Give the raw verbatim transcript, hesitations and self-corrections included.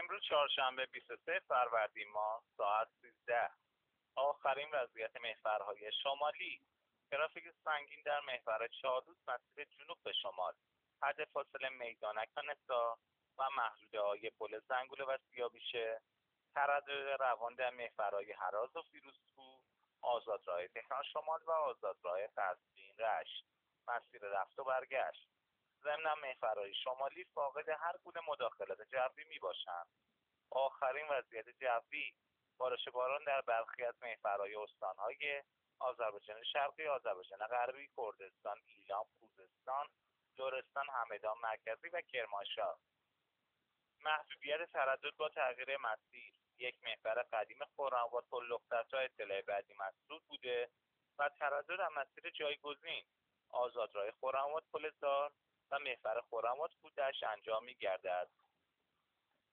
امروز چهارشنبه بیست و سه فروردین ماه ساعت سیزده. آخرین وضعیت محورهای شمالی. ترافیک سنگین در محور چادوس مسیر جنوب به شمال، حد فاصله میدانک تا نسا و محدوده های پل زنگوله و سیاویشه. تردد روان در محورهای هراز و فیروزکوه، آزادراه تهران شمال و آزادراه قزوین رشت، مسیر رفت و برگشت. ضمن محورهای شمالی فاقد هر گونه مداخلت جوی می باشند. آخرین وضعیت جوی: بارش باران در برخی از محورهای استانهای آذربایجان شرقی، آذربایجان غربی، کردستان، ایلام، خوزستان، لرستان، همدان مرکزی و کرمانشاه. محدودیت تردد با تغییر مسیر: یک محور قدیم خرم‌آباد پل‌لخت تا اطلاع بعدی مسدود بوده و تردد در مسیر جایگزین آزادراه خرم‌آباد پل زار و محور خرم‌آباد کودش انجام می‌گردد.